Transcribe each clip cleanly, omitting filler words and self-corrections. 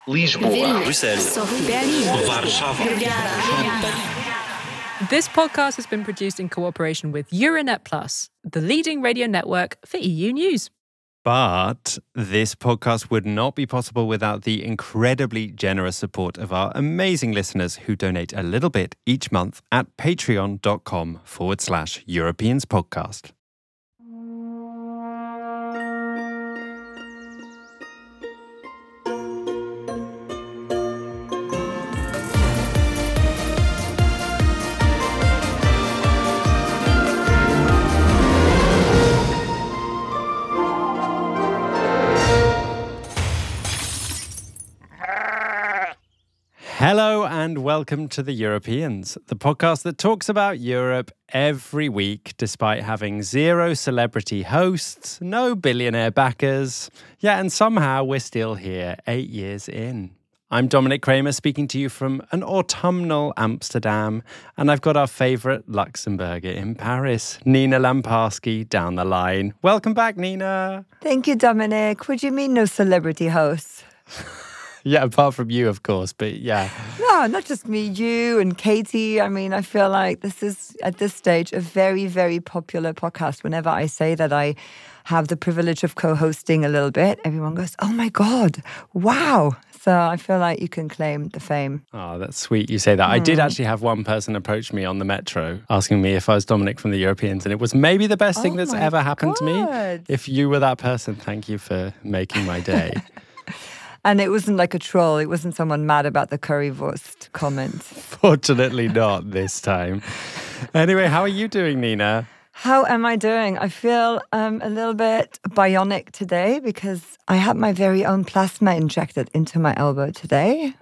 Lisboa, Bruxelles, Berlin, Warszawa. This podcast has been produced in cooperation with Euronet Plus, the leading radio network for EU news. But this podcast would not be possible without the incredibly generous support of our amazing listeners who donate a little bit each month at patreon.com/Europeans podcast. Hello and welcome to The Europeans, the podcast that talks about Europe every week despite having zero celebrity hosts, no billionaire backers. Yeah, and somehow we're still here 8 years in. I'm Dominic Kramer speaking to you from an autumnal Amsterdam, and I've got our favourite Luxembourger in Paris, Nina Lamparski, down the line. Welcome back, Nina. Thank you, Dominic. What do you mean no celebrity hosts? Yeah, apart from you, of course, but yeah. No, not just me, you and Katie. I mean, I feel like this is, at this stage, a very, very popular podcast. Whenever I say that I have the privilege of co-hosting a little bit, everyone goes, oh my God, wow. So I feel like you can claim the fame. Oh, that's sweet you say that. I did actually have one person approach me on the metro asking me if I was Dominic from The Europeans, and it was maybe the best thing that's ever happened to me. If you were that person, thank you for making my day. And it wasn't like a troll. It wasn't someone mad about the currywurst comment. Fortunately not this time. Anyway, how are you doing, Nina? How am I doing? I feel a little bit bionic today because I had my very own plasma injected into my elbow today.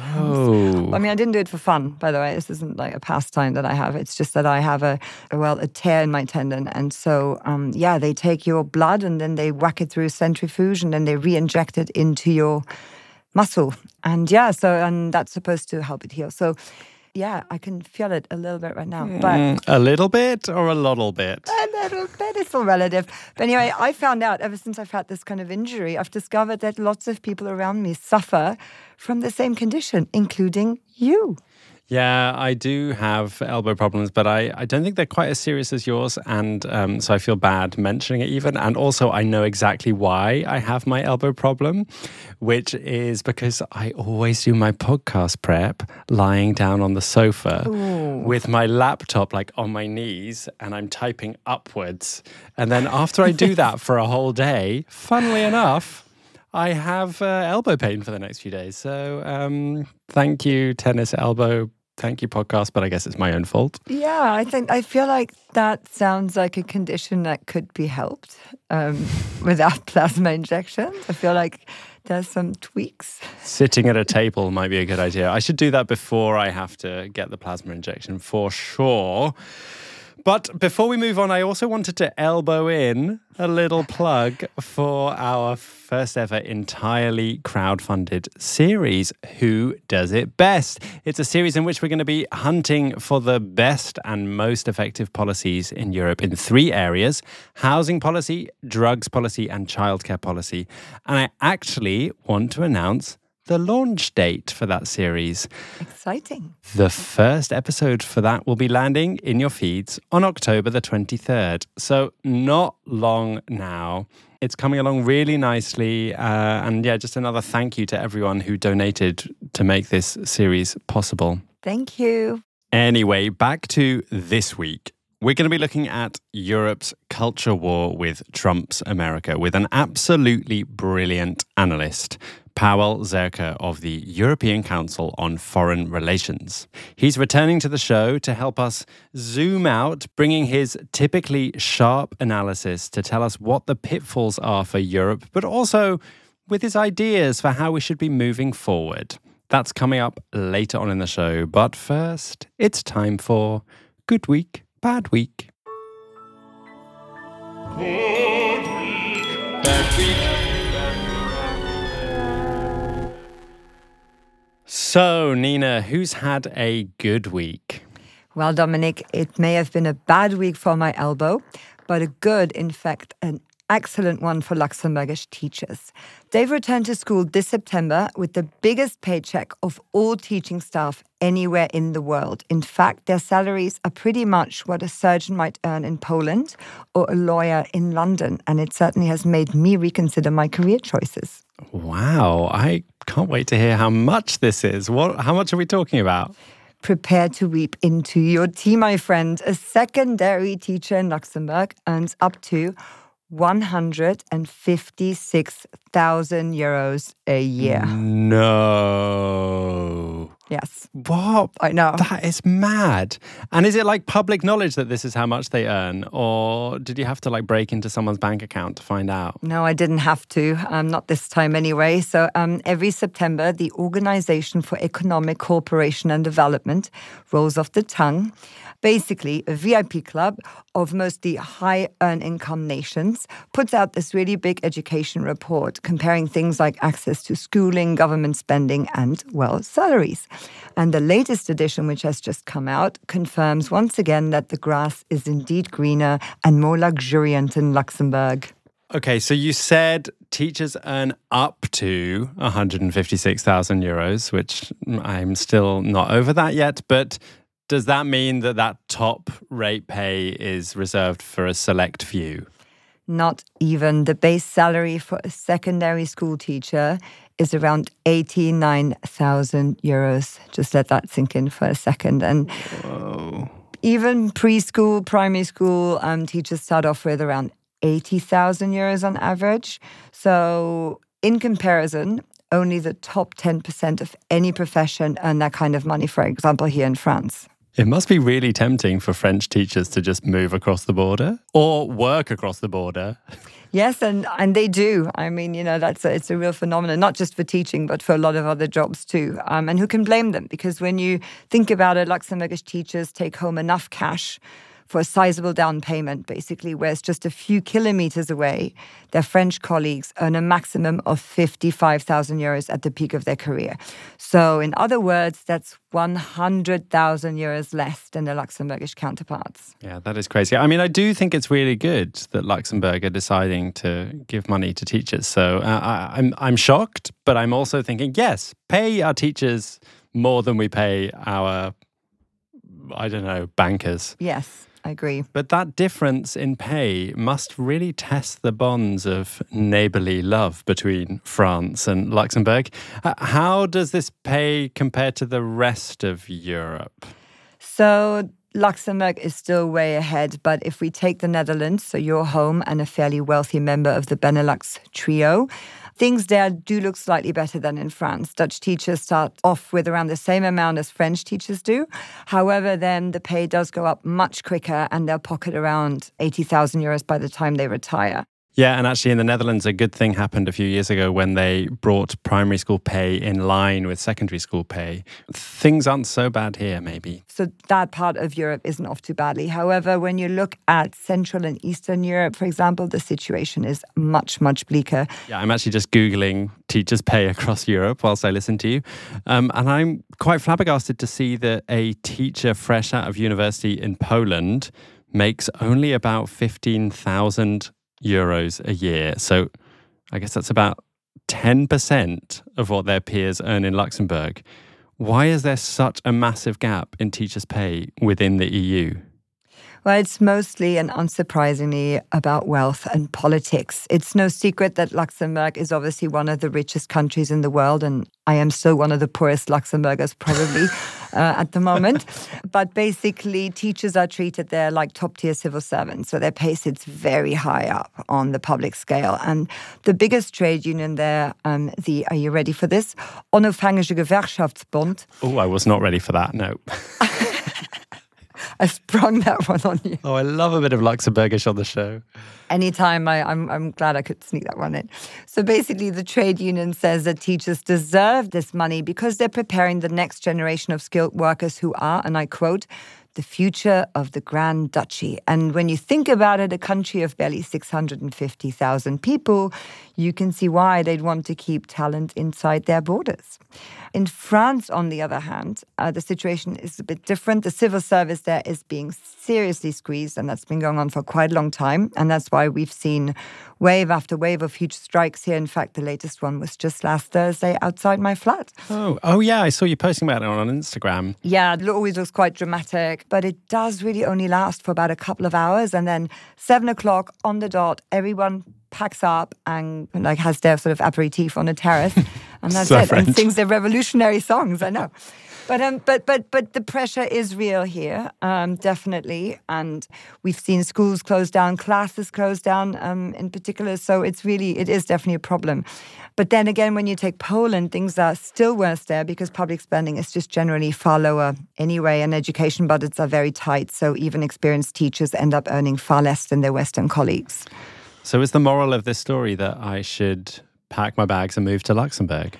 Whoa. I mean, I didn't do it for fun, by the way. This isn't like a pastime that I have. It's just that I have a tear in my tendon. And so, they take your blood and then they whack it through a centrifuge and then they re-inject it into your muscle. And and that's supposed to help it heal. So, yeah, I can feel it a little bit right now. But a little bit or a little bit? A little bit, it's all relative. But anyway, I found out ever since I've had this kind of injury, I've discovered that lots of people around me suffer from the same condition, including you. Yeah, I do have elbow problems, but I don't think they're quite as serious as yours. And so I feel bad mentioning it even. And also I know exactly why I have my elbow problem, which is because I always do my podcast prep lying down on the sofa with my laptop like on my knees and I'm typing upwards. And then after I do that for a whole day, funnily enough, I have elbow pain for the next few days. So thank you, tennis elbow. Thank you, podcast, but I guess it's my own fault. Yeah, I feel like that sounds like a condition that could be helped without plasma injections. I feel like there's some tweaks. Sitting at a table might be a good idea. I should do that before I have to get the plasma injection for sure. But before we move on, I also wanted to elbow in a little plug for our first ever entirely crowdfunded series, Who Does It Best? It's a series in which we're going to be hunting for the best and most effective policies in Europe in 3 areas: housing policy, drugs policy, and childcare policy. And I actually want to announce the launch date for that series. Exciting. The first episode for that will be landing in your feeds on October the 23rd. So not long now. It's coming along really nicely. Just another thank you to everyone who donated to make this series possible. Thank you. Anyway, back to this week. We're going to be looking at Europe's culture war with Trump's America with an absolutely brilliant analyst, Paweł Zerka of the European Council on Foreign Relations. He's returning to the show to help us zoom out, bringing his typically sharp analysis to tell us what the pitfalls are for Europe, but also with his ideas for how we should be moving forward. That's coming up later on in the show. But first, it's time for Good Week, Bad Week. Good week, bad week. So, Nina, who's had a good week? Well, Dominic, it may have been a bad week for my elbow, but a good, in fact, an excellent one for Luxembourgish teachers. They've returned to school this September with the biggest paycheck of all teaching staff anywhere in the world. In fact, their salaries are pretty much what a surgeon might earn in Poland or a lawyer in London. And it certainly has made me reconsider my career choices. Wow, I can't wait to hear how much this is. How much are we talking about? Prepare to weep into your tea, my friend. A secondary teacher in Luxembourg earns up to 156,000 euros a year. No. Yes. What? I know. That is mad. And is it like public knowledge that this is how much they earn? Or did you have to like break into someone's bank account to find out? No, I didn't have to. Not this time anyway. So every September, the Organization for Economic Cooperation and Development rolls off the tongue. Basically, a VIP club of mostly high-earned-income nations puts out this really big education report comparing things like access to schooling, government spending, and, well, salaries. And the latest edition, which has just come out, confirms once again that the grass is indeed greener and more luxuriant in Luxembourg. Okay, so you said teachers earn up to 156,000 euros, which I'm still not over that yet, but does that mean that top rate pay is reserved for a select few? Not even. The base salary for a secondary school teacher is around 89,000 euros. Just let that sink in for a second. And Whoa. Even preschool, primary school teachers start off with around 80,000 euros on average. So in comparison, only the top 10% of any profession earn that kind of money, for example, here in France. It must be really tempting for French teachers to just move across the border or work across the border. Yes, and they do. I mean, it's a real phenomenon, not just for teaching, but for a lot of other jobs too. And who can blame them? Because when you think about it, Luxembourgish teachers take home enough cash for a sizable down payment, basically, whereas just a few kilometers away, their French colleagues earn a maximum of 55,000 euros at the peak of their career. So in other words, that's 100,000 euros less than their Luxembourgish counterparts. Yeah, that is crazy. I mean, I do think it's really good that Luxembourg are deciding to give money to teachers. So I'm shocked, but I'm also thinking, yes, pay our teachers more than we pay our, bankers. Yes. I agree. But that difference in pay must really test the bonds of neighbourly love between France and Luxembourg. How does this pay compare to the rest of Europe? So Luxembourg is still way ahead, but if we take the Netherlands, so your home and a fairly wealthy member of the Benelux trio, things there do look slightly better than in France. Dutch teachers start off with around the same amount as French teachers do. However, then the pay does go up much quicker and they'll pocket around 80,000 euros by the time they retire. Yeah, and actually in the Netherlands, a good thing happened a few years ago when they brought primary school pay in line with secondary school pay. Things aren't so bad here, maybe. So that part of Europe isn't off too badly. However, when you look at Central and Eastern Europe, for example, the situation is much, much bleaker. Yeah, I'm actually just Googling teachers' pay across Europe whilst I listen to you. And I'm quite flabbergasted to see that a teacher fresh out of university in Poland makes only about 15,000 euros a year. So I guess that's about 10% of what their peers earn in Luxembourg. Why is there such a massive gap in teachers' pay within the EU? Well, it's mostly and unsurprisingly about wealth and politics. It's no secret that Luxembourg is obviously one of the richest countries in the world, and I am still one of the poorest Luxembourgers probably at the moment. But basically, teachers are treated there like top-tier civil servants, so their pay sits very high up on the public scale. And the biggest trade union there, are you ready for this? Onafhankelijke Gewerkschaftsbond. Oh, I was not ready for that, no. I sprung that one on you. Oh, I love a bit of Luxembourgish on the show. Anytime, I'm glad I could sneak that one in. So basically, the trade union says that teachers deserve this money because they're preparing the next generation of skilled workers who are, and I quote, the future of the Grand Duchy. And when you think about it, a country of barely 650,000 people, you can see why they'd want to keep talent inside their borders. In France, on the other hand, the situation is a bit different. The civil service there is being seriously squeezed, and that's been going on for quite a long time. And that's why we've seen wave after wave of huge strikes here. In fact, the latest one was just last Thursday outside my flat. Oh yeah, I saw you posting about it on Instagram. Yeah, it always looks quite dramatic, but it does really only last for about a couple of hours. And then 7 o'clock on the dot, everyone packs up and like has their sort of aperitif on a terrace. And that's So it. French. And sings their revolutionary songs, I know. But the pressure is real here, definitely. And we've seen schools close down, classes close down in particular. So it is definitely a problem. But then again, when you take Poland, things are still worse there because public spending is just generally far lower anyway, and education budgets are very tight. So even experienced teachers end up earning far less than their Western colleagues. So is the moral of this story that I should pack my bags and move to Luxembourg?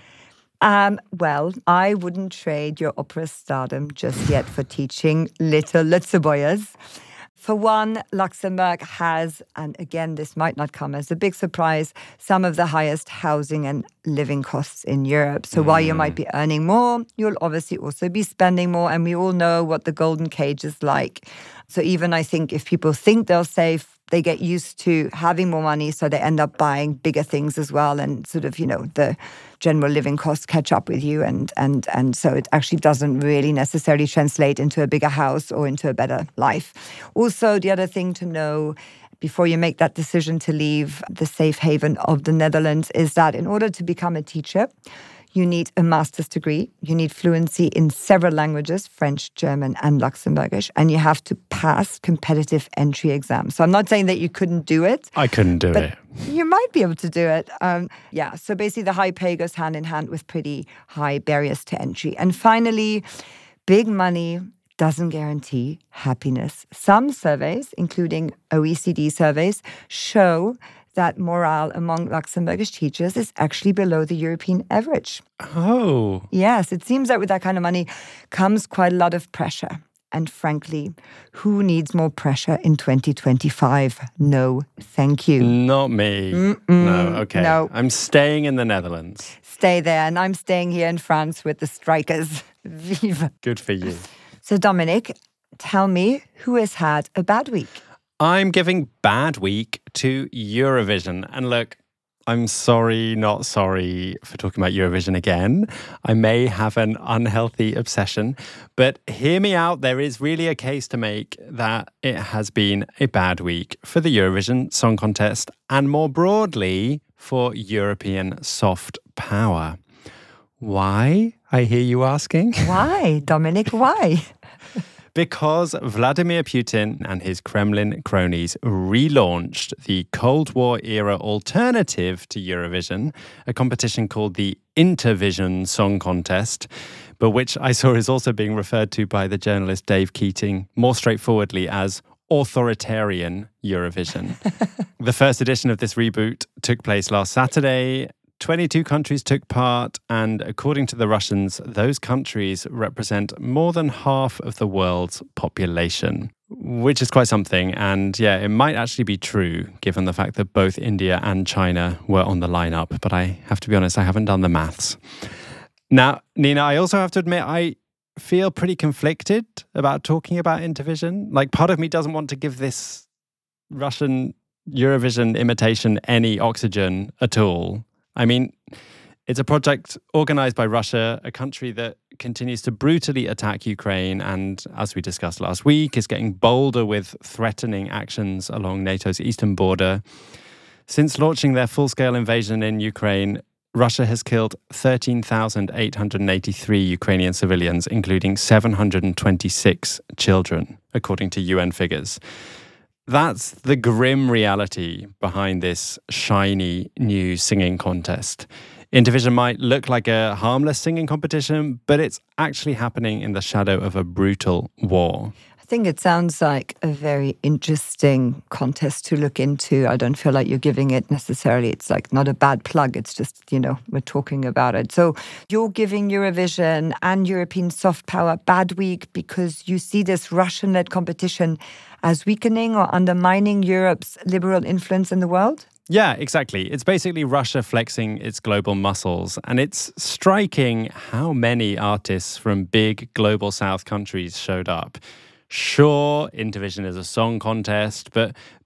Well, I wouldn't trade your opera stardom just yet for teaching little Lutzeboyers. For one, Luxembourg has, and again, this might not come as a big surprise, some of the highest housing and living costs in Europe. So while you might be earning more, you'll obviously also be spending more. And we all know what the golden cage is like. So even I think if people think they'll save, they get used to having more money, so they end up buying bigger things as well, and sort of, the general living costs catch up with you, and so it actually doesn't really necessarily translate into a bigger house or into a better life. Also, the other thing to know before you make that decision to leave the safe haven of the Netherlands is that in order to become a teacher, you need a master's degree, you need fluency in several languages, French, German, and Luxembourgish, and you have to pass competitive entry exams. So I'm not saying that you couldn't do it. I couldn't do it. You might be able to do it. So basically the high pay goes hand in hand with pretty high barriers to entry. And finally, big money doesn't guarantee happiness. Some surveys, including OECD surveys, show that morale among Luxembourgish teachers is actually below the European average. Oh. Yes, it seems that with that kind of money comes quite a lot of pressure. And frankly, who needs more pressure in 2025? No, thank you. Not me. No, okay. No. I'm staying in the Netherlands. Stay there, and I'm staying here in France with the strikers. Vive. Good for you. So Dominic, tell me, who has had a bad week? I'm giving bad week to Eurovision. And look, I'm sorry, not sorry for talking about Eurovision again. I may have an unhealthy obsession, but hear me out. There is really a case to make that it has been a bad week for the Eurovision Song Contest and more broadly for European soft power. Why? I hear you asking. Why, Dominic, why? Because Vladimir Putin and his Kremlin cronies relaunched the Cold War-era alternative to Eurovision, a competition called the Intervision Song Contest, but which I saw is also being referred to by the journalist Dave Keating more straightforwardly as authoritarian Eurovision. The first edition of this reboot took place last Saturday. 22 countries took part, and according to the Russians, those countries represent more than half of the world's population, which is quite something. And yeah, it might actually be true, given the fact that both India and China were on the lineup. But I have to be honest, I haven't done the maths. Now, Nina, I also have to admit, I feel pretty conflicted about talking about Intervision. Like, part of me doesn't want to give this Russian Eurovision imitation any oxygen at all. I mean, it's a project organized by Russia, a country that continues to brutally attack Ukraine and, as we discussed last week, is getting bolder with threatening actions along NATO's eastern border. Since launching their full-scale invasion in Ukraine, Russia has killed 13,883 Ukrainian civilians, including 726 children, according to UN figures. That's the grim reality behind this shiny new singing contest. Intervision might look like a harmless singing competition, but it's actually happening in the shadow of a brutal war. I think it sounds like a very interesting contest to look into. I don't feel like you're giving it necessarily. It's like not a bad plug. It's just, we're talking about it. So you're giving Eurovision and European soft power bad week because you see this Russian-led competition as weakening or undermining Europe's liberal influence in the world? Yeah, exactly. It's basically Russia flexing its global muscles, and it's striking how many artists from big global south countries showed up. Sure, Intervision is a song contest, but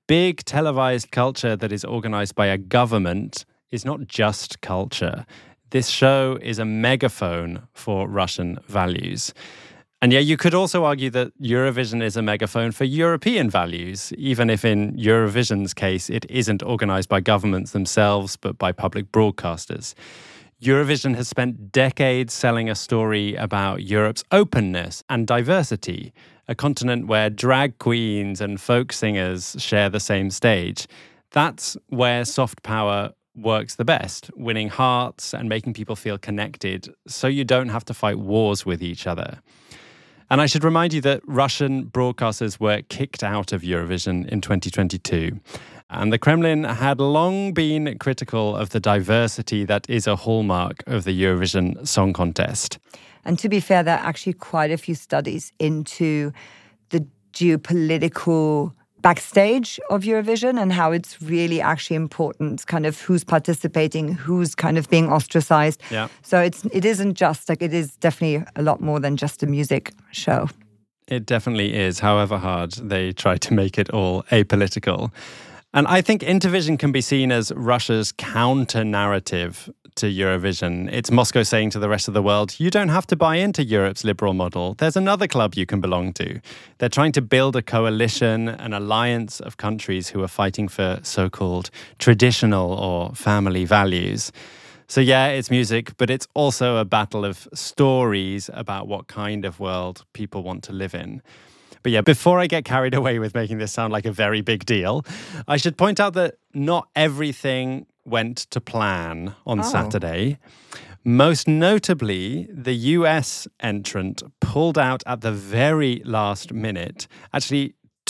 big televised culture that is organized by a government is not just culture. This show is a megaphone for Russian values. And yeah, you could also argue that Eurovision is a megaphone for European values, even if in Eurovision's case, it isn't organized by governments themselves, but by public broadcasters. Eurovision has spent decades selling a story about Europe's openness and diversity, a continent where drag queens and folk singers share the same stage. That's where soft power works the best, winning hearts and making people feel connected so you don't have to fight wars with each other. And I should remind you that Russian broadcasters were kicked out of Eurovision in 2022. And the Kremlin had long been critical of the diversity that is a hallmark of the Eurovision Song Contest. And to be fair, there are actually quite a few studies into the geopolitical backstage of Eurovision and how it's really actually important, kind of who's participating, who's kind of being ostracized. Yeah. So it isn't just like, it is definitely a lot more than just a music show. It definitely is, however hard they try to make it all apolitical. And I think Intervision can be seen as Russia's counter-narrative to Eurovision. It's Moscow saying to the rest of the world, you don't have to buy into Europe's liberal model. There's another club you can belong to. They're trying to build a coalition, an alliance of countries who are fighting for so-called traditional or family values. So yeah, it's music, but it's also a battle of stories about what kind of world people want to live in. But yeah, before I get carried away with making this sound like a very big deal, I should point out that not everything went to plan on Saturday. Most notably, the US entrant pulled out at the very last minute. Actually,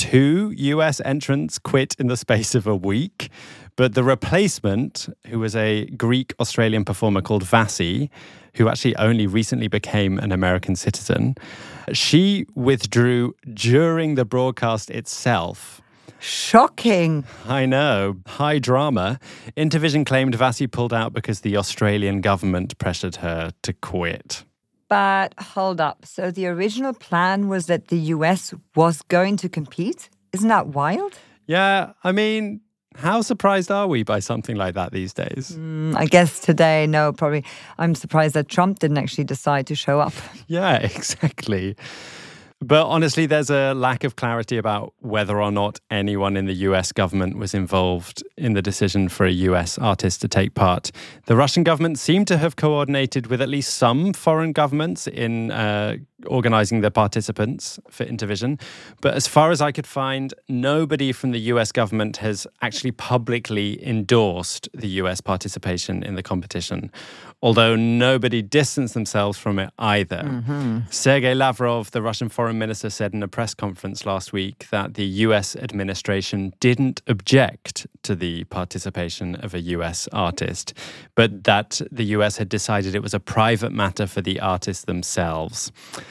2 US entrants quit in the space of a week. But the replacement, who was a Greek-Australian performer called Vasi, who actually only recently became an American citizen, she withdrew during the broadcast itself. Shocking. I know. High drama. Intervision claimed Vasi pulled out because the Australian government pressured her to quit. But hold up. So the original plan was that the US was going to compete? Isn't that wild? Yeah, I mean, how surprised are we by something like that these days? I guess today, no, probably. I'm surprised that Trump didn't actually decide to show up. Yeah, exactly. But honestly, there's a lack of clarity about whether or not anyone in the US government was involved in the decision for a US artist to take part. The Russian government seemed to have coordinated with at least some foreign governments in organizing the participants for Intervision. But as far as I could find, nobody from the US government has actually publicly endorsed the US participation in the competition, although nobody distanced themselves from it either. Sergei Lavrov, the Russian foreign minister, said in a press conference last week that the US administration didn't object to the participation of a US artist, but that the US had decided it was a private matter for the artists themselves.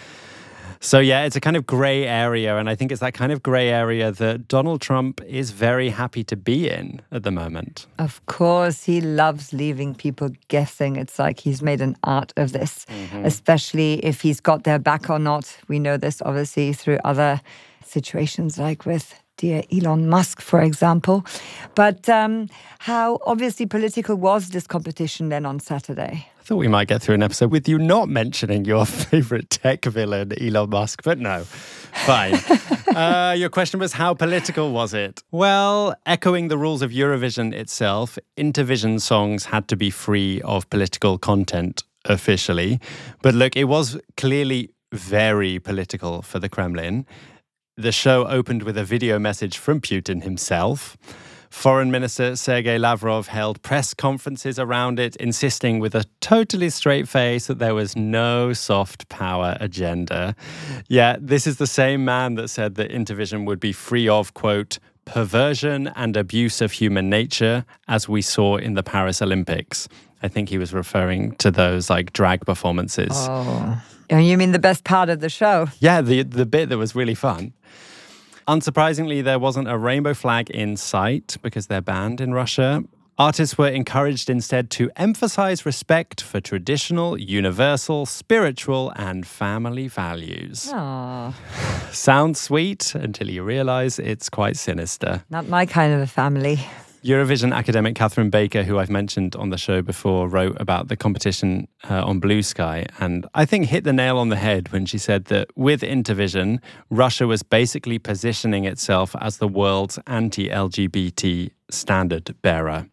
So yeah, it's a kind of grey area, and I think it's that kind of grey area that Donald Trump is very happy to be in at the moment. Of course, he loves leaving people guessing. It's like he's made an art of this, especially if he's got their back or not. We know this obviously through other situations like with dear Elon Musk, for example. But how obviously political was this competition then on Saturday? I thought we might get through an episode with you not mentioning your favorite tech villain, Elon Musk, but no, fine. Your question was, how political was it? Well, echoing the rules of Eurovision itself, Intervision songs had to be free of political content officially. But look, it was clearly very political for the Kremlin. The show opened with a video message from Putin himself. Foreign Minister Sergei Lavrov held press conferences around it, insisting with a totally straight face that there was no soft power agenda. Yeah, this is the same man that said that Intervision would be free of, quote, perversion and abuse of human nature, as we saw in the Paris Olympics. I think he was referring to those like drag performances. Oh, you mean the best part of the show? Yeah, the bit that was really fun. Unsurprisingly, there wasn't a rainbow flag in sight because they're banned in Russia. Artists were encouraged instead to emphasize respect for traditional, universal, spiritual, and family values. Aww. Sounds sweet until you realize it's quite sinister. Not my kind of a family. Eurovision academic Catherine Baker, who I've mentioned on the show before, wrote about the competition on Blue Sky, and I think hit the nail on the head when she said that with Intervision, Russia was basically positioning itself as the world's anti-LGBT standard bearer.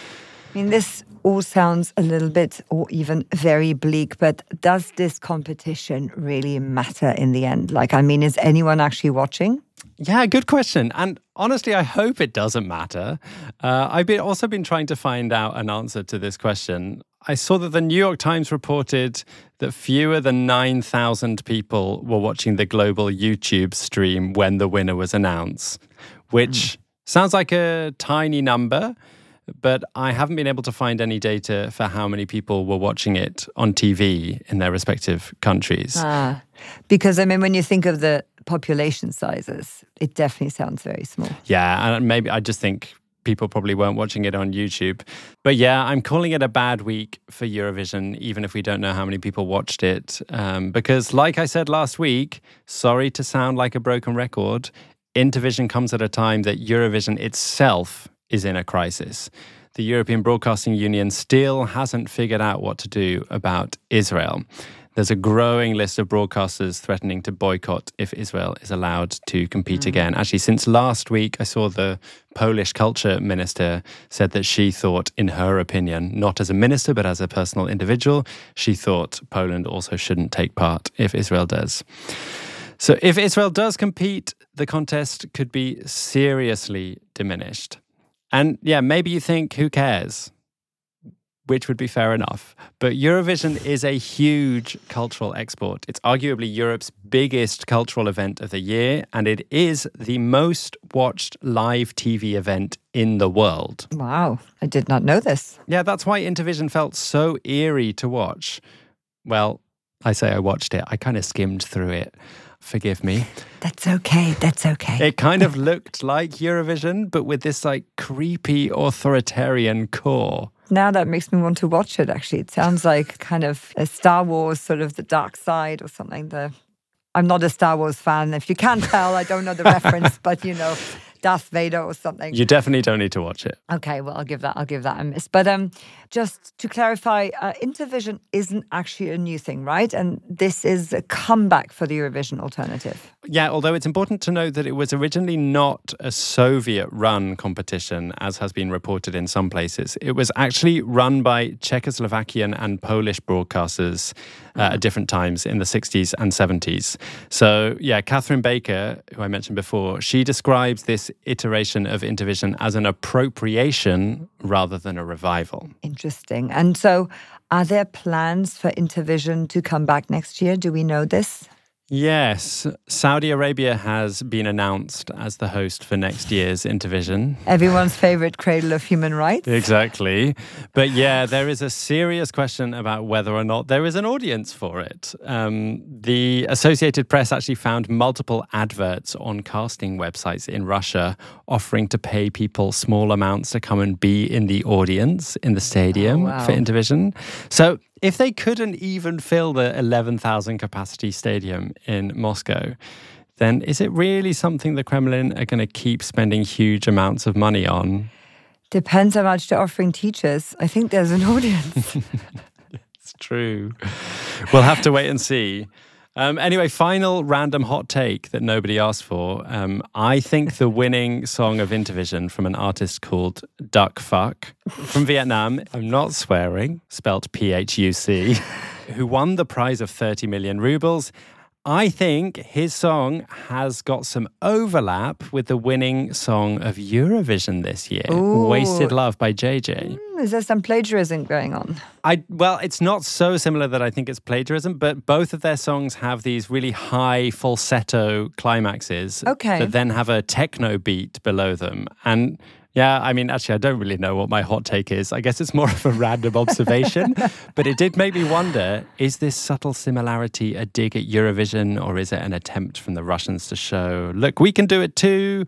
I mean, this all sounds a little bit or even very bleak, but does this competition really matter in the end? Like, I mean, is anyone actually watching? Yeah, good question. And honestly, I hope it doesn't matter. I've also been trying to find out an answer to this question. I saw that the New York Times reported that fewer than 9,000 people were watching the global YouTube stream when the winner was announced, which sounds like a tiny number, but I haven't been able to find any data for how many people were watching it on TV in their respective countries. Because, I mean, when you think of the population sizes, it definitely sounds very small. Yeah, and maybe I just think people probably weren't watching it on YouTube. But yeah, I'm calling it a bad week for Eurovision, even if we don't know how many people watched it. Because like I said last week, sorry to sound like a broken record, Intervision comes at a time that Eurovision itself is in a crisis. The European Broadcasting Union still hasn't figured out what to do about Israel. There's a growing list of broadcasters threatening to boycott if Israel is allowed to compete again. Actually, since last week, I saw the Polish culture minister said that she thought, in her opinion, not as a minister, but as a personal individual, she thought Poland also shouldn't take part if Israel does. So if Israel does compete, the contest could be seriously diminished. And yeah, maybe you think, who cares? Which would be fair enough. But Eurovision is a huge cultural export. It's arguably Europe's biggest cultural event of the year, and it is the most watched live TV event in the world. Wow, I did not know this. Yeah, that's why Intervision felt so eerie to watch. Well, I say I watched it. I kind of skimmed through it. Forgive me. That's okay. That's okay. It kind of looked like Eurovision, but with this like creepy authoritarian core. Now that makes me want to watch it, actually. It sounds like kind of a Star Wars, sort of the dark side or something. I'm not a Star Wars fan. If you can't tell, I don't know the reference, but you know, Darth Vader or something. You definitely don't need to watch it. Okay, well, I'll give that a miss. But just to clarify, Intervision isn't actually a new thing, right? And this is a comeback for the Eurovision alternative. Yeah, although it's important to note that it was originally not a Soviet-run competition, as has been reported in some places. It was actually run by Czechoslovakian and Polish broadcasters at different times in the 60s and 70s. So, yeah, Catherine Baker, who I mentioned before, she describes this iteration of Intervision as an appropriation rather than a revival. Interesting. And so are there plans for Intervision to come back next year? Do we know this? Yes, Saudi Arabia has been announced as the host for next year's Intervision. Everyone's favorite cradle of human rights. Exactly. But yeah, there is a serious question about whether or not there is an audience for it. The Associated Press actually found multiple adverts on casting websites in Russia offering to pay people small amounts to come and be in the audience in the stadium for Intervision. So if they couldn't even fill the 11,000 capacity stadium in Moscow, then is it really something the Kremlin are going to keep spending huge amounts of money on? Depends how much they're offering teachers. I think there's an audience. It's true. We'll have to wait and see. Anyway, final random hot take that nobody asked for. I think the winning song of Intervision from an artist called Duck Fuck from Vietnam, I'm not swearing, spelt P-H-U-C, who won the prize of 30 million rubles. I think his song has got some overlap with the winning song of Eurovision this year, Ooh. Wasted Love by JJ. Is there some plagiarism going on? Well, it's not so similar that I think it's plagiarism, but both of their songs have these really high falsetto climaxes that then have a techno beat below them. And yeah, I mean, actually, I don't really know what my hot take is. I guess it's more of a random observation, but it did make me wonder, is this subtle similarity a dig at Eurovision, or is it an attempt from the Russians to show, look, we can do it too?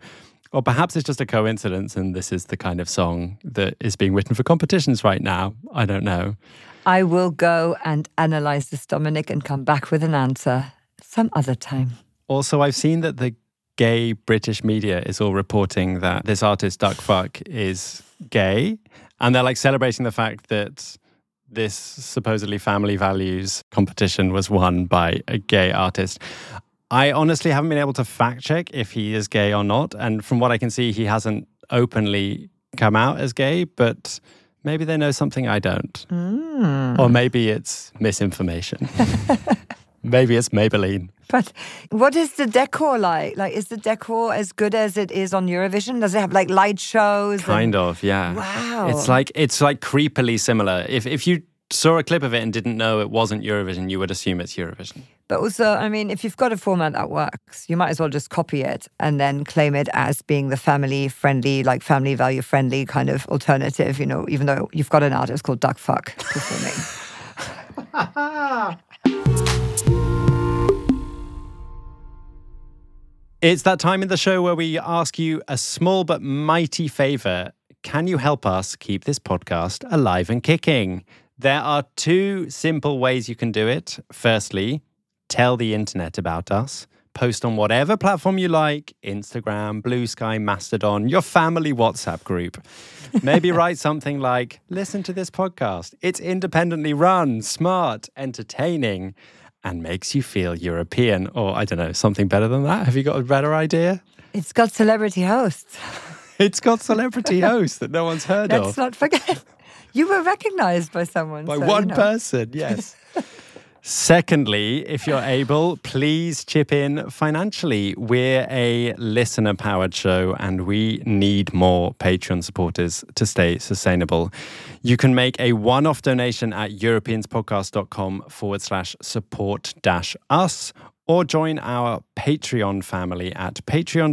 Or perhaps it's just a coincidence and this is the kind of song that is being written for competitions right now. I don't know. I will go and analyze this, Dominic, and come back with an answer some other time. Also, I've seen that the gay British media is all reporting that this artist, Duck Fuck, is gay. And they're like celebrating the fact that this supposedly family values competition was won by a gay artist. I honestly haven't been able to fact check if he is gay or not. And from what I can see, he hasn't openly come out as gay, but maybe they know something I don't. Or maybe it's misinformation. Maybe it's Maybelline. But what is the decor like? Like, is the decor as good as it is on Eurovision? Does it have like light shows? Kind of, yeah. Wow. It's like creepily similar. If you saw a clip of it and didn't know it wasn't Eurovision, you would assume it's Eurovision. But also, I mean, if you've got a format that works, you might as well just copy it and then claim it as being the family-friendly, like family value-friendly kind of alternative, you know, even though you've got an artist called Duck Fuck performing. It's that time in the show where we ask you a small but mighty favor. Can you help us keep this podcast alive and kicking? There are 2 simple ways you can do it. Firstly, tell the internet about us. Post on whatever platform you like, Instagram, Blue Sky, Mastodon, your family WhatsApp group. Maybe write something like, listen to this podcast. It's independently run, smart, entertaining, and makes you feel European. Or, I don't know, something better than that? Have you got a better idea? It's got celebrity hosts. It's got celebrity hosts that no one's heard of. Let's not forget. You were recognized by someone. By one person, yes. Secondly, if you're able, please chip in financially. We're a listener-powered show and we need more Patreon supporters to stay sustainable. You can make a one-off donation at europeanspodcast.com/support-us or join our Patreon family at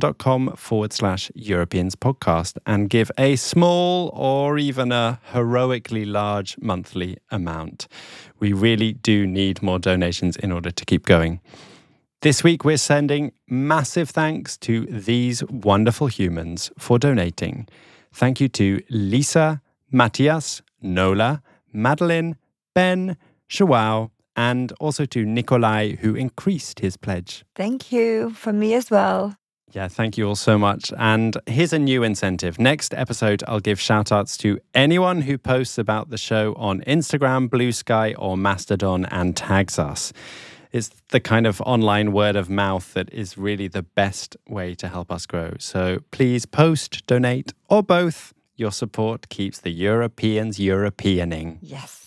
patreon.com/europeanspodcast and give a small or even a heroically large monthly amount. We really do need more donations in order to keep going. This week, we're sending massive thanks to these wonderful humans for donating. Thank you to Lisa, Matthias, Nola, Madeline, Ben, Joao, and also to Nikolai, who increased his pledge. Thank you from me as well. Yeah, thank you all so much. And here's a new incentive. Next episode, I'll give shout-outs to anyone who posts about the show on Instagram, Blue Sky, or Mastodon and tags us. It's the kind of online word of mouth that is really the best way to help us grow. So please post, donate, or both. Your support keeps the Europeans Europeaning. Yes.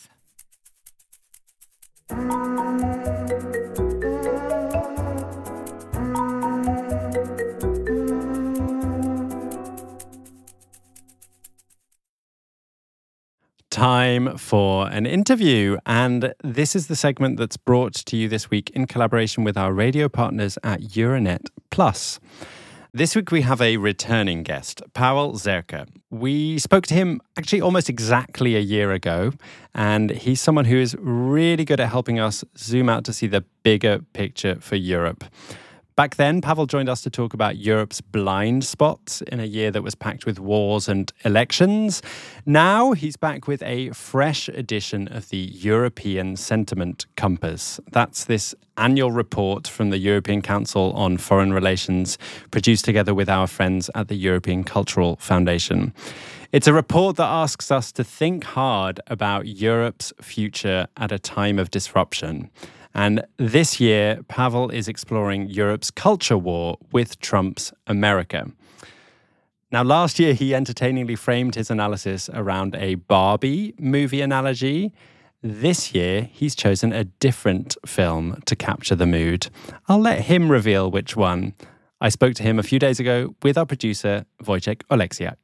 Time for an interview, and this is the segment that's brought to you this week in collaboration with our radio partners at Euronet Plus. This week we have a returning guest, Paweł Zerka. We spoke to him actually almost exactly a year ago, and he's someone who is really good at helping us zoom out to see the bigger picture for Europe. Back then, Paweł joined us to talk about Europe's blind spots in a year that was packed with wars and elections. Now, he's back with a fresh edition of the European Sentiment Compass. That's this annual report from the European Council on Foreign Relations, produced together with our friends at the European Cultural Foundation. It's a report that asks us to think hard about Europe's future at a time of disruption. And this year, Paweł is exploring Europe's culture war with Trump's America. Now, last year, he entertainingly framed his analysis around a Barbie movie analogy. This year, he's chosen a different film to capture the mood. I'll let him reveal which one. I spoke to him a few days ago with our producer, Wojciech Oleksiak.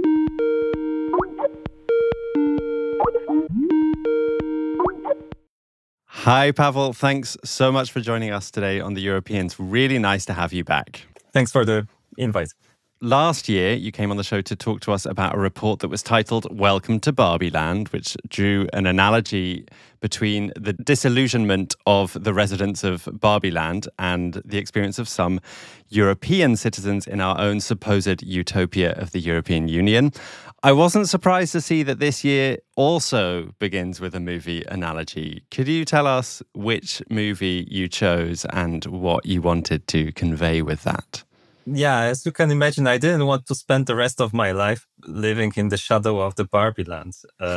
Hi, Paweł. Thanks so much for joining us today on The Europeans. Really nice to have you back. Thanks for the invite. last year, you came on the show to talk to us about a report that was titled Welcome to Barbie Land, which drew an analogy between the disillusionment of the residents of Barbie Land and the experience of some European citizens in our own supposed utopia of the European Union. I wasn't surprised to see that this year also begins with a movie analogy. Could you tell us which movie you chose and what you wanted to convey with that? Yeah, as you can imagine, I didn't want to spend the rest of my life living in the shadow of the Barbie Land.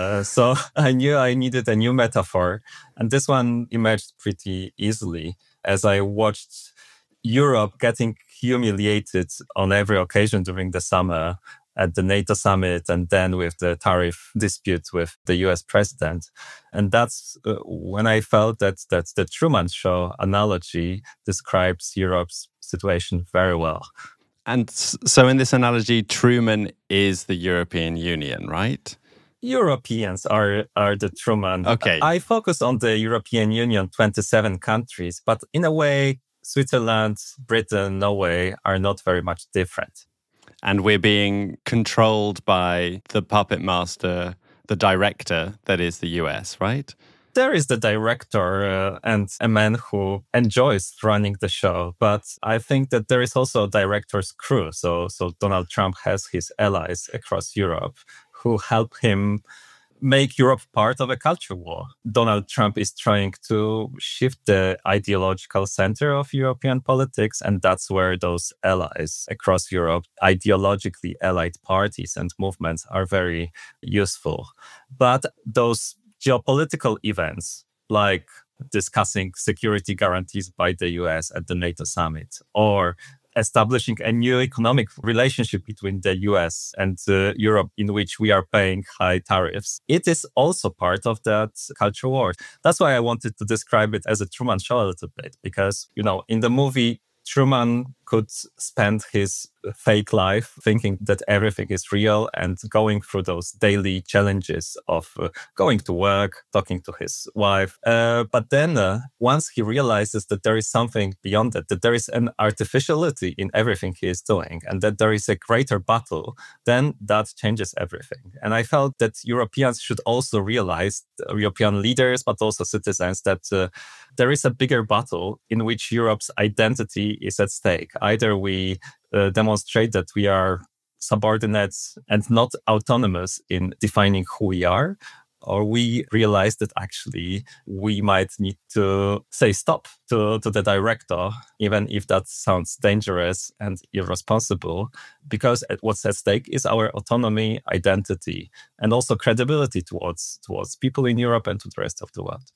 So I knew I needed a new metaphor. And this one emerged pretty easily as I watched Europe getting humiliated on every occasion during the summer at the NATO summit and then with the tariff dispute with the US president. And that's when I felt that the Truman Show analogy describes Europe's situation very well. And so in this analogy, Truman is the European Union, right? Europeans are the Truman. Okay. I focus on the European Union, 27 countries, but in a way, Switzerland, Britain, Norway are not very much different. And we're being controlled by the puppet master, the director that is the US, right? There is the director and a man who enjoys running the show. But I think that there is also a director's crew. So Donald Trump has his allies across Europe who help him make Europe part of a culture war. Donald Trump is trying to shift the ideological center of European politics, and that's where those allies across Europe, ideologically allied parties and movements, are very useful. But those geopolitical events, like discussing security guarantees by the US at the NATO summit, or establishing a new economic relationship between the US and Europe in which we are paying high tariffs. It is also part of that culture war. That's why I wanted to describe it as a Truman Show a little bit, because, in the movie, Truman could spend his fake life thinking that everything is real and going through those daily challenges of going to work, talking to his wife. But then once he realizes that there is something beyond that there is an artificiality in everything he is doing and that there is a greater battle, then that changes everything. And I felt that Europeans should also realize, European leaders, but also citizens, that there is a bigger battle in which Europe's identity is at stake. Either we demonstrate that we are subordinate and not autonomous in defining who we are, or we realize that actually we might need to say stop to the director, even if that sounds dangerous and irresponsible, because what's at stake is our autonomy, identity, and also credibility towards people in Europe and to the rest of the world.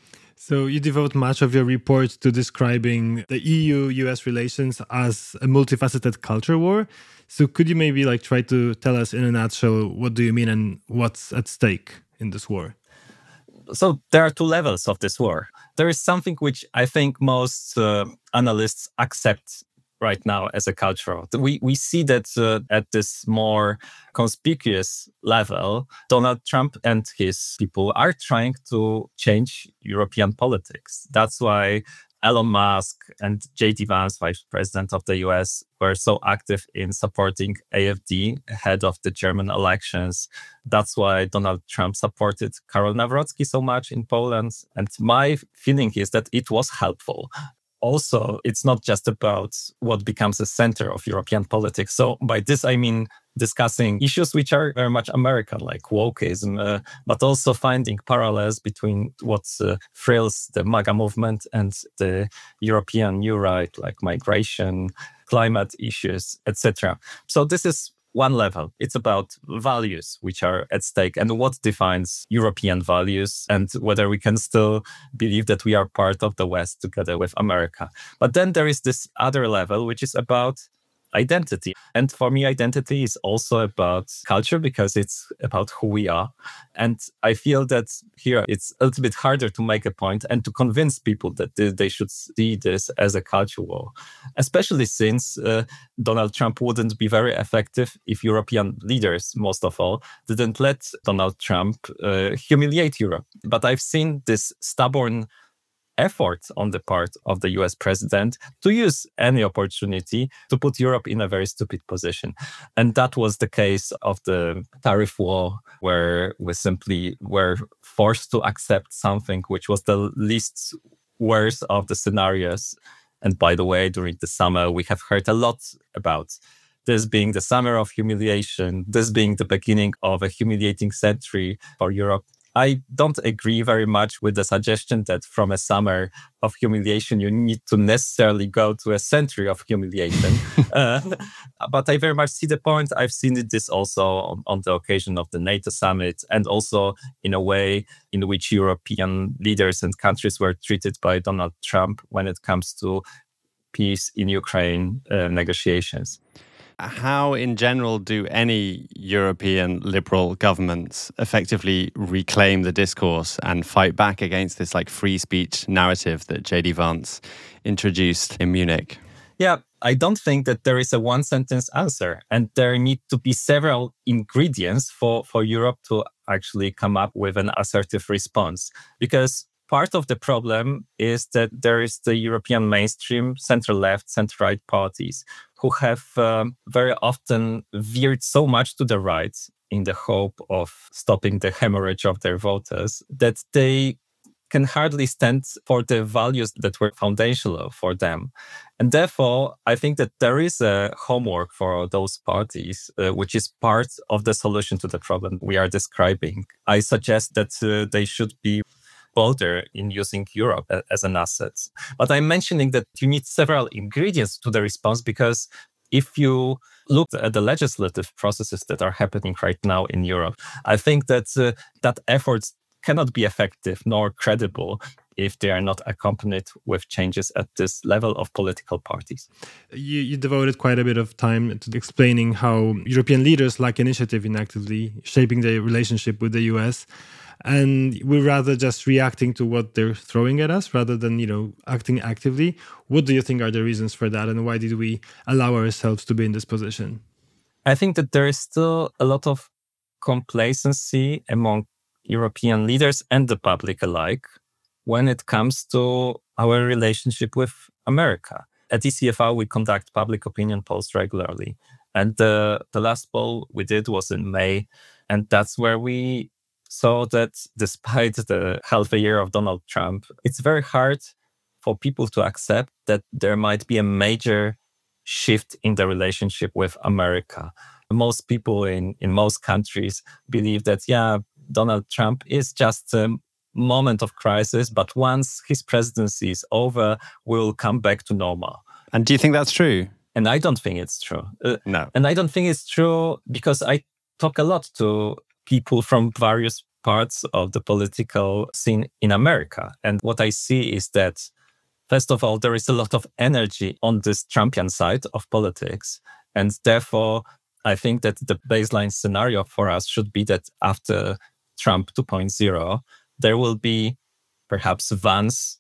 So you devote much of your report to describing the EU-US relations as a multifaceted culture war. So could you maybe try to tell us in a nutshell, what do you mean and what's at stake in this war? So there are two levels of this war. There is something which I think most analysts accept right now as a culture. We see that at this more conspicuous level, Donald Trump and his people are trying to change European politics. That's why Elon Musk and J.D. Vance, vice president of the US, were so active in supporting AfD ahead of the German elections. That's why Donald Trump supported Karol Nawrocki so much in Poland. And my feeling is that it was helpful. Also, it's not just about what becomes the center of European politics. So by this, I mean discussing issues which are very much American, like wokeism, but also finding parallels between what thrills the MAGA movement and the European New Right, like migration, climate issues, etc. So this is one level. It's about values which are at stake and what defines European values and whether we can still believe that we are part of the West together with America. But then there is this other level, which is about identity. And for me, identity is also about culture because it's about who we are. And I feel that here it's a little bit harder to make a point and to convince people that they should see this as a culture war, especially since Donald Trump wouldn't be very effective if European leaders, most of all, didn't let Donald Trump humiliate Europe. But I've seen this stubborn effort on the part of the US president to use any opportunity to put Europe in a very stupid position. And that was the case of the tariff war, where we simply were forced to accept something which was the least worst of the scenarios. And by the way, during the summer, we have heard a lot about this being the summer of humiliation, this being the beginning of a humiliating century for Europe. I don't agree very much with the suggestion that from a summer of humiliation, you need to necessarily go to a century of humiliation. But I very much see the point. I've seen this also on the occasion of the NATO summit, and also in a way in which European leaders and countries were treated by Donald Trump when it comes to peace in Ukraine negotiations. How, in general, do any European liberal governments effectively reclaim the discourse and fight back against this free speech narrative that J.D. Vance introduced in Munich? Yeah, I don't think that there is a one-sentence answer, and there need to be several ingredients for Europe to actually come up with an assertive response. Because part of the problem is that there is the European mainstream, center-left, center-right parties who have very often veered so much to the right in the hope of stopping the hemorrhage of their voters that they can hardly stand for the values that were foundational for them. And therefore, I think that there is a homework for those parties, which is part of the solution to the problem we are describing. I suggest that they should be bolder in using Europe as an asset. But I'm mentioning that you need several ingredients to the response, because if you look at the legislative processes that are happening right now in Europe, I think that that efforts cannot be effective nor credible if they are not accompanied with changes at this level of political parties. You devoted quite a bit of time to explaining how European leaders lack initiative in actively shaping their relationship with the US. And we're rather just reacting to what they're throwing at us rather than, acting actively. What do you think are the reasons for that? And why did we allow ourselves to be in this position? I think that there is still a lot of complacency among European leaders and the public alike when it comes to our relationship with America. At ECFR, we conduct public opinion polls regularly. And the last poll we did was in May. And that's where we saw that despite the half a year of Donald Trump, it's very hard for people to accept that there might be a major shift in the relationship with America. Most people in most countries believe that, Donald Trump is just a moment of crisis, but once his presidency is over, we'll come back to normal. And do you think that's true? And I don't think it's true. No. And I don't think it's true because I talk a lot to people from various parts of the political scene in America. And what I see is that, first of all, there is a lot of energy on this Trumpian side of politics. And therefore, I think that the baseline scenario for us should be that after Trump 2.0, there will be perhaps Vance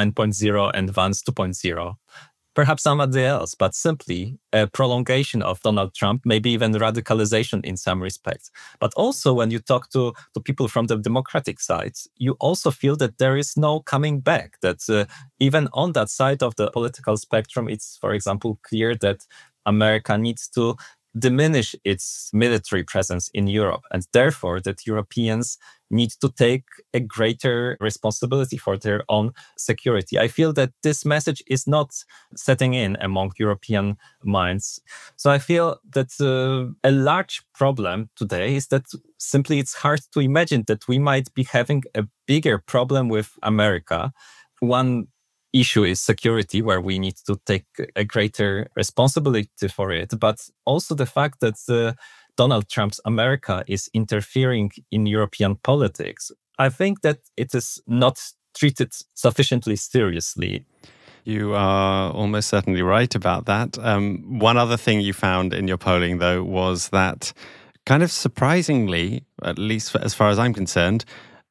1.0 and Vance 2.0. Perhaps somebody else, but simply a prolongation of Donald Trump, maybe even radicalization in some respects. But also when you talk to people from the Democratic side, you also feel that there is no coming back, that even on that side of the political spectrum, it's, for example, clear that America needs to diminish its military presence in Europe, and therefore that Europeans need to take a greater responsibility for their own security. I feel that this message is not setting in among European minds. So I feel that a large problem today is that simply it's hard to imagine that we might be having a bigger problem with America. One issue is security, where we need to take a greater responsibility for it, but also the fact that Donald Trump's America is interfering in European politics. I think that it is not treated sufficiently seriously. You are almost certainly right about that. One other thing you found in your polling, though, was that kind of surprisingly, at least as far as I'm concerned,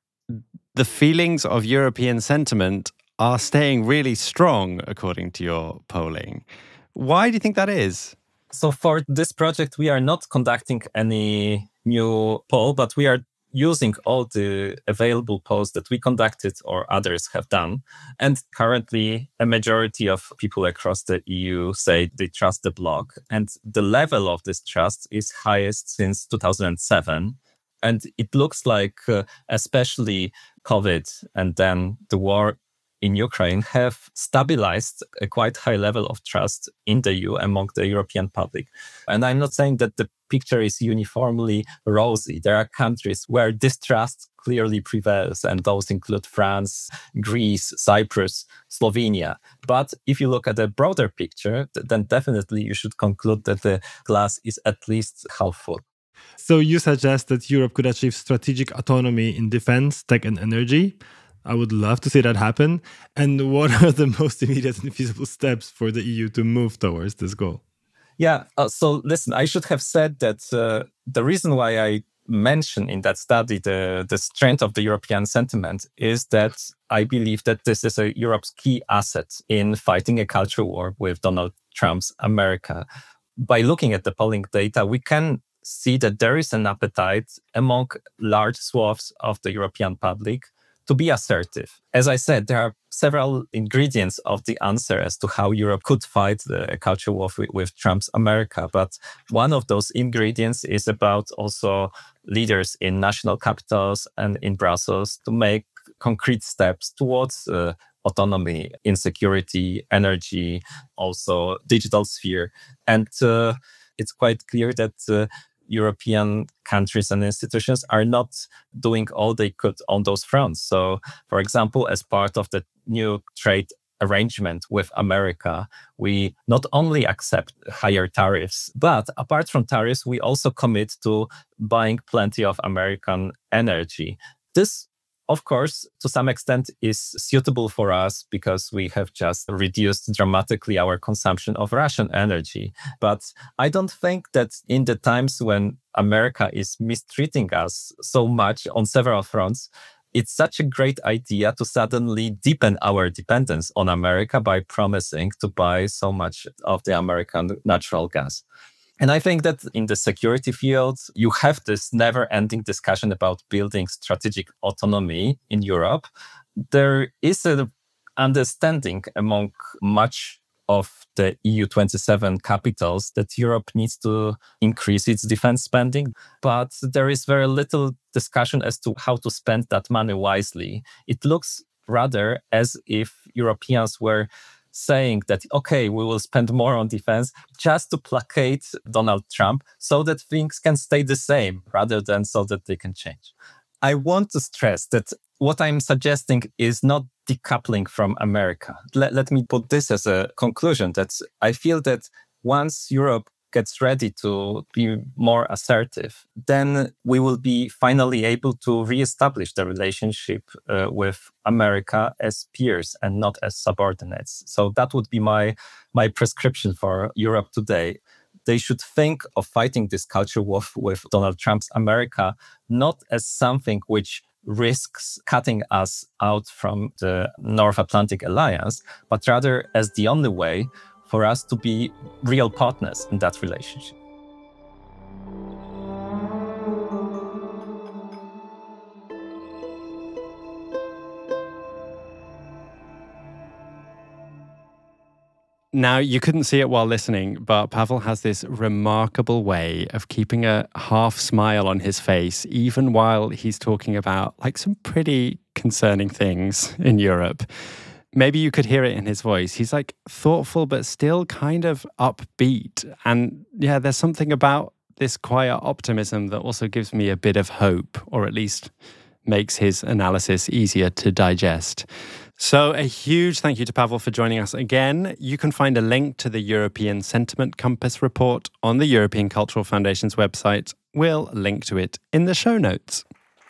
the feelings of European sentiment are staying really strong, according to your polling. Why do you think that is? So for this project, we are not conducting any new poll, but we are using all the available polls that we conducted or others have done. And currently, a majority of people across the EU say they trust the bloc. And the level of this trust is highest since 2007. And it looks like especially COVID and then the war in Ukraine have stabilized a quite high level of trust in the EU among the European public. And I'm not saying that the picture is uniformly rosy. There are countries where distrust clearly prevails, and those include France, Greece, Cyprus, Slovenia. But if you look at the broader picture, then definitely you should conclude that the glass is at least half full. So you suggest that Europe could achieve strategic autonomy in defense, tech, and energy. I would love to see that happen. And what are the most immediate and feasible steps for the EU to move towards this goal? Yeah, so listen, I should have said that the reason why I mentioned in that study the strength of the European sentiment is that I believe that this is Europe's key asset in fighting a culture war with Donald Trump's America. By looking at the polling data, we can see that there is an appetite among large swaths of the European public to be assertive. As I said, there are several ingredients of the answer as to how Europe could fight the culture war with Trump's America. But one of those ingredients is about also leaders in national capitals and in Brussels to make concrete steps towards autonomy in security, energy, also digital sphere. And it's quite clear that European countries and institutions are not doing all they could on those fronts. So, for example, as part of the new trade arrangement with America, we not only accept higher tariffs, but apart from tariffs, we also commit to buying plenty of American energy. This, of course, to some extent is suitable for us because we have just reduced dramatically our consumption of Russian energy. But I don't think that in the times when America is mistreating us so much on several fronts, it's such a great idea to suddenly deepen our dependence on America by promising to buy so much of the American natural gas. And I think that in the security field, you have this never-ending discussion about building strategic autonomy in Europe. There is an understanding among much of the EU 27 capitals that Europe needs to increase its defense spending, but there is very little discussion as to how to spend that money wisely. It looks rather as if Europeans were saying that, okay, we will spend more on defense just to placate Donald Trump so that things can stay the same rather than so that they can change. I want to stress that what I'm suggesting is not decoupling from America. Let me put this as a conclusion that I feel that once Europe gets ready to be more assertive, then we will be finally able to reestablish the relationship with America as peers and not as subordinates. So that would be my prescription for Europe today. They should think of fighting this culture war with Donald Trump's America not as something which risks cutting us out from the North Atlantic Alliance, but rather as the only way for us to be real partners in that relationship. Now, you couldn't see it while listening, but Pavel has this remarkable way of keeping a half smile on his face, even while he's talking about like some pretty concerning things in Europe. Maybe you could hear it in his voice. He's like thoughtful, but still kind of upbeat. And yeah, there's something about this quiet optimism that also gives me a bit of hope, or at least makes his analysis easier to digest. So a huge thank you to Pavel for joining us again. You can find a link to the European Sentiment Compass report on the European Cultural Foundation's website. We'll link to it in the show notes.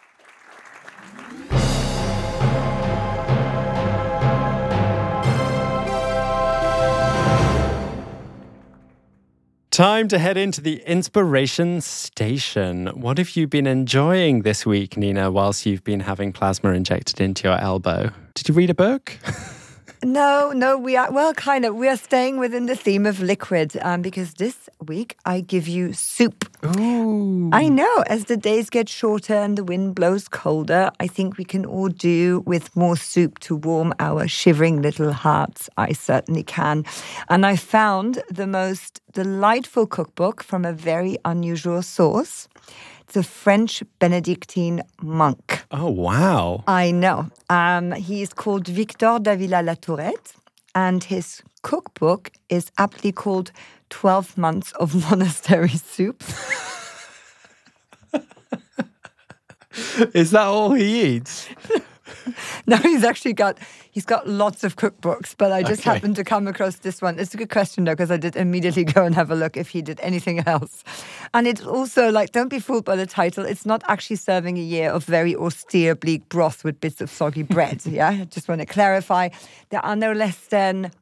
Time to head into the Inspiration Station. What have you been enjoying this week, Nina, whilst you've been having plasma injected into your elbow? Did you read a book? No, we are, well, kind of. We are staying within the theme of liquid because this week I give you soup. Ooh. I know, as the days get shorter and the wind blows colder, I think we can all do with more soup to warm our shivering little hearts. I certainly can. And I found the most delightful cookbook from a very unusual source. It's a French Benedictine monk. Oh, wow. I know. He's called Victor Davila Latourette, and his cookbook is aptly called 12 Months of Monastery Soup. Is that all he eats? No, he's got lots of cookbooks, but I just happened to come across this one. It's a good question, though, because I did immediately go and have a look if he did anything else. And it's also like, don't be fooled by the title. It's not actually serving a year of very austere, bleak broth with bits of soggy bread. Yeah, I just want to clarify. There are no less than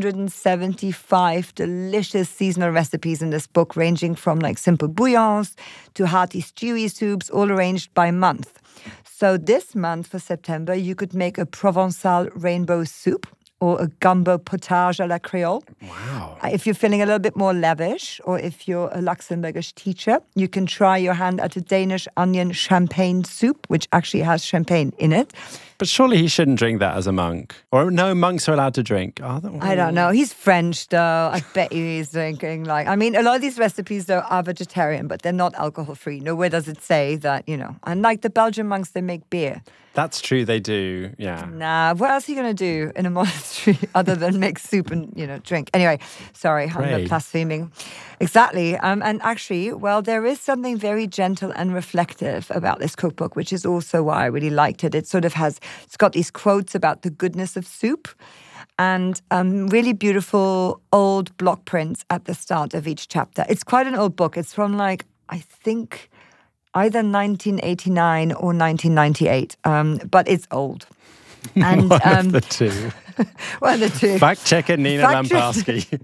175 delicious seasonal recipes in this book, ranging from like simple bouillons to hearty stewy soups, all arranged by month. So this month for September, you could make a Provençal rainbow soup or a gumbo potage à la Créole. Wow. If you're feeling a little bit more lavish, or if you're a Luxembourgish teacher, you can try your hand at a Danish onion champagne soup, which actually has champagne in it. But surely he shouldn't drink that as a monk. Or no, monks are allowed to drink. I don't know. He's French, though. I bet you he's drinking a lot of these recipes, though, are vegetarian, but they're not alcohol-free. Nowhere does it say that, And like the Belgian monks, they make beer. That's true, they do, yeah. Nah, what else are you going to do in a monastery other than make soup and, drink? Anyway, sorry, I'm not blaspheming. Exactly. And actually, well, there is something very gentle and reflective about this cookbook, which is also why I really liked it. It's got these quotes about the goodness of soup and really beautiful old block prints at the start of each chapter. It's quite an old book. It's from I think either 1989 or 1998, but it's old. And one of the two. One of the two. Fact checker Nina Lamparski.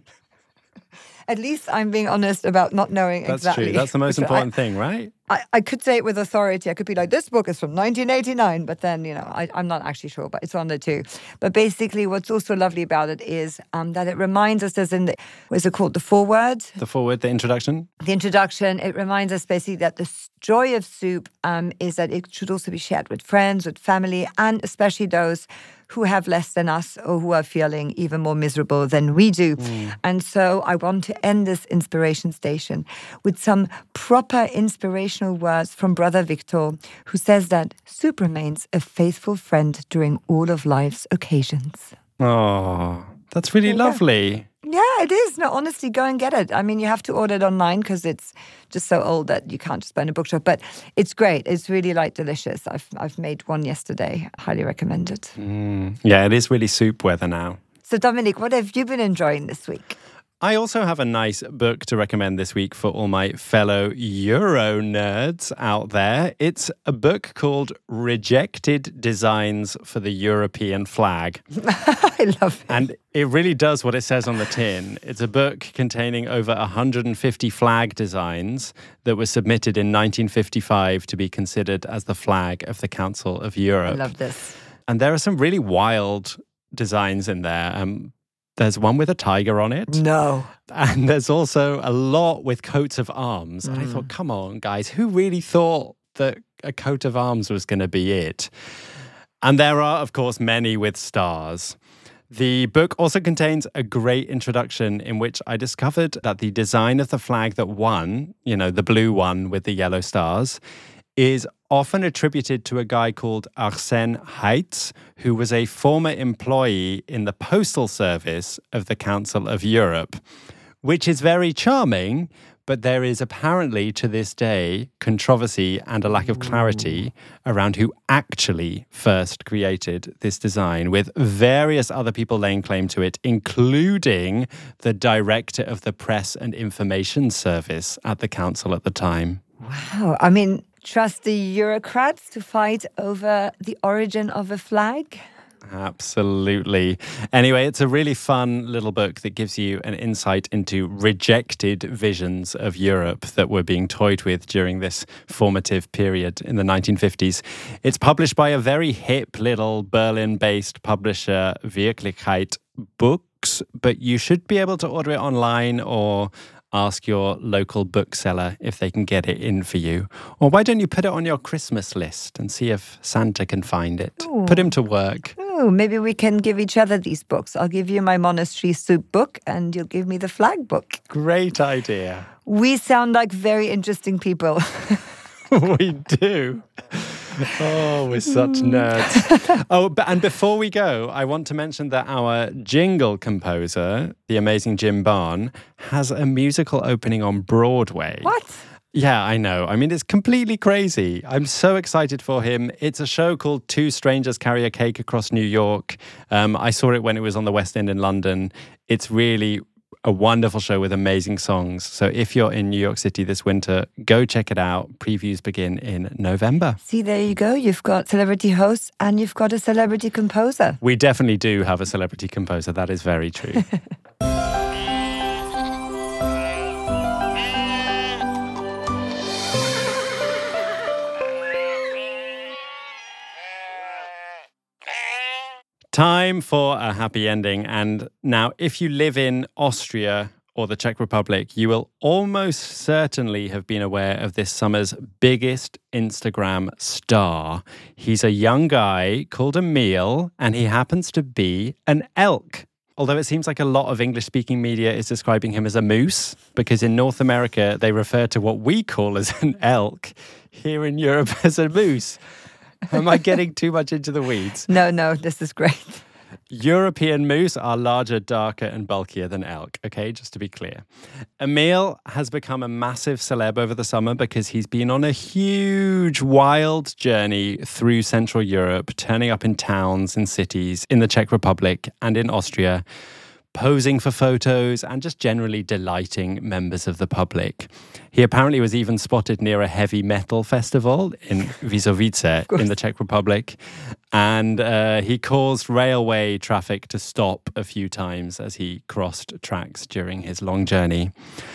At least I'm being honest about not knowing That's exactly. That's true. That's the most important thing, right? I could say it with authority. I could be like, this book is from 1989, but then, I'm not actually sure, but it's one of the two. But basically, what's also lovely about it is that it reminds us, what is it called? The foreword? The foreword, the introduction? The introduction, it reminds us basically that the joy of soup is that it should also be shared with friends, with family, and especially those who have less than us or who are feeling even more miserable than we do. And so I want to end this inspiration station with some proper inspirational words from Brother Victor, who says that soup remains a faithful friend during all of life's occasions. Oh, that's really lovely. Yeah, it is. No, honestly, go and get it. I mean, you have to order it online because it's just so old that you can't just buy in a bookshop. But it's great. It's really delicious. I've made one yesterday. Highly recommend it. Yeah, it is really soup weather now. So, Dominic, what have you been enjoying this week? I also have a nice book to recommend this week for all my fellow Euro nerds out there. It's a book called Rejected Designs for the European Flag. I love it. And it really does what it says on the tin. It's a book containing over 150 flag designs that were submitted in 1955 to be considered as the flag of the Council of Europe. I love this. And there are some really wild designs in there. There's one with a tiger on it. No. And there's also a lot with coats of arms. And I thought, come on, guys, who really thought that a coat of arms was going to be it? And there are, of course, many with stars. The book also contains a great introduction in which I discovered that the design of the flag that won, the blue one with the yellow stars, is often attributed to a guy called Arsène Heitz, who was a former employee in the postal service of the Council of Europe, which is very charming, but there is apparently to this day controversy and a lack of clarity around who actually first created this design, with various other people laying claim to it, including the director of the Press and Information Service at the council at the time. Wow. I mean, trust the Eurocrats to fight over the origin of a flag? Absolutely. Anyway, it's a really fun little book that gives you an insight into rejected visions of Europe that were being toyed with during this formative period in the 1950s. It's published by a very hip little Berlin-based publisher, Wirklichkeit Books, but you should be able to order it online or ask your local bookseller if they can get it in for you. Or why don't you put it on your Christmas list and see if Santa can find it? Ooh. Put him to work. Oh, maybe we can give each other these books. I'll give you my monastery soup book and you'll give me the flag book. Great idea. We sound like very interesting people. We do. Oh, we're such nerds. And before we go, I want to mention that our jingle composer, the amazing Jim Barn, has a musical opening on Broadway. What? Yeah, I know. I mean, it's completely crazy. I'm so excited for him. It's a show called Two Strangers Carry a Cake Across New York. I saw it when it was on the West End in London. It's really a wonderful show with amazing songs. So if you're in New York City this winter, go check it out. Previews begin in November. See, there you go. You've got celebrity hosts and you've got a celebrity composer. We definitely do have a celebrity composer. That is very true. Time for a happy ending. And now, if you live in Austria or the Czech Republic, you will almost certainly have been aware of this summer's biggest Instagram star. He's a young guy called Emil, and he happens to be an elk. Although it seems like a lot of English-speaking media is describing him as a moose, because in North America, they refer to what we call as an elk, here in Europe as a moose. Am I getting too much into the weeds? No, this is great. European moose are larger, darker, and bulkier than elk, okay, just to be clear. Emil has become a massive celeb over the summer because he's been on a huge, wild journey through Central Europe, turning up in towns and cities in the Czech Republic and in Austria, posing for photos and just generally delighting members of the public. He apparently was even spotted near a heavy metal festival in Vizovice in the Czech Republic. And he caused railway traffic to stop a few times as he crossed tracks during his long journey.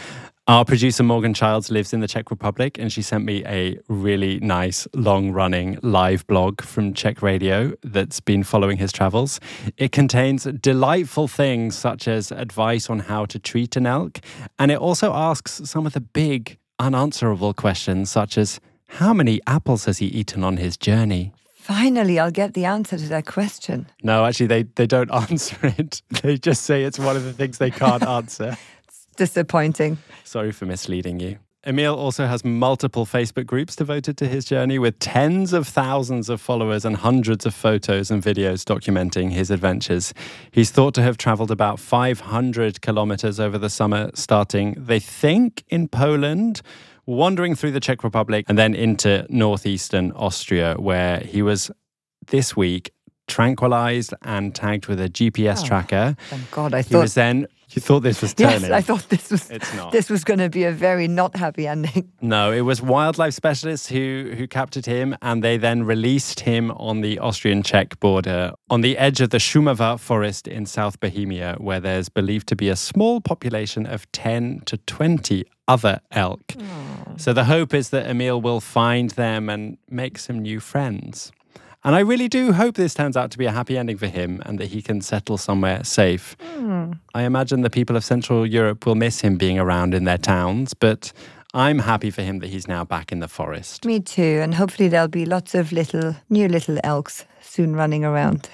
Our producer, Morgan Childs, lives in the Czech Republic, and she sent me a really nice, long-running live blog from Czech Radio that's been following his travels. It contains delightful things such as advice on how to treat an elk, and it also asks some of the big, unanswerable questions, such as, how many apples has he eaten on his journey? Finally, I'll get the answer to that question. No, actually, they don't answer it. They just say it's one of the things they can't answer. Disappointing. Sorry for misleading you. Emil also has multiple Facebook groups devoted to his journey with tens of thousands of followers and hundreds of photos and videos documenting his adventures. He's thought to have traveled about 500 kilometers over the summer, starting, they think, in Poland, wandering through the Czech Republic and then into northeastern Austria, where he was this week tranquilized and tagged with a GPS tracker. Thank God, You thought this was turning. Yes, I thought It's not. This was going to be a very not happy ending. No, it was wildlife specialists who captured him, and they then released him on the Austrian-Czech border on the edge of the Šumava forest in South Bohemia, where there's believed to be a small population of 10 to 20 other elk. Aww. So the hope is that Emil will find them and make some new friends. And I really do hope this turns out to be a happy ending for him and that he can settle somewhere safe. I imagine the people of Central Europe will miss him being around in their towns, but I'm happy for him that he's now back in the forest. Me too, and hopefully there'll be lots of new little elks soon running around.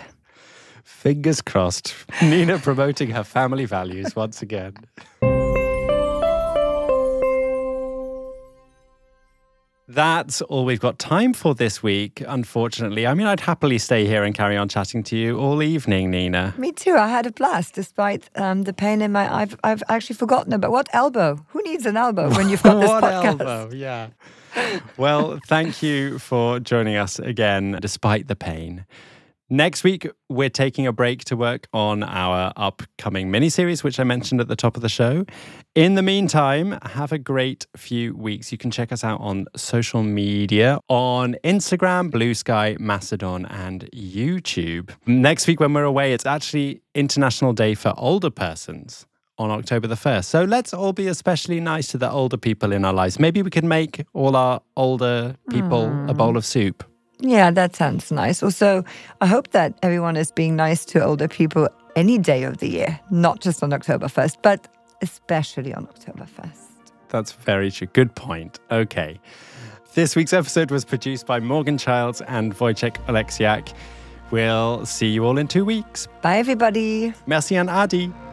Fingers crossed. Nina promoting her family values once again. That's all we've got time for this week, unfortunately. I mean, I'd happily stay here and carry on chatting to you all evening, Nina. Me too. I had a blast, despite the pain in my... I've actually forgotten about... What elbow? Who needs an elbow when you've got this podcast? What elbow? Yeah. Well, thank you for joining us again, despite the pain. Next week, we're taking a break to work on our upcoming miniseries, which I mentioned at the top of the show. In the meantime, have a great few weeks. You can check us out on social media, on Instagram, Blue Sky, Mastodon, and YouTube. Next week, when we're away, it's actually International Day for Older Persons on October the 1st. So let's all be especially nice to the older people in our lives. Maybe we could make all our older people a bowl of soup. Yeah, that sounds nice. Also, I hope that everyone is being nice to older people any day of the year, not just on October 1st, but especially on October 1st. That's very true. Good point. Okay. This week's episode was produced by Morgan Childs and Wojciech Oleksiak. We'll see you all in 2 weeks. Bye, everybody. Merci and Adi.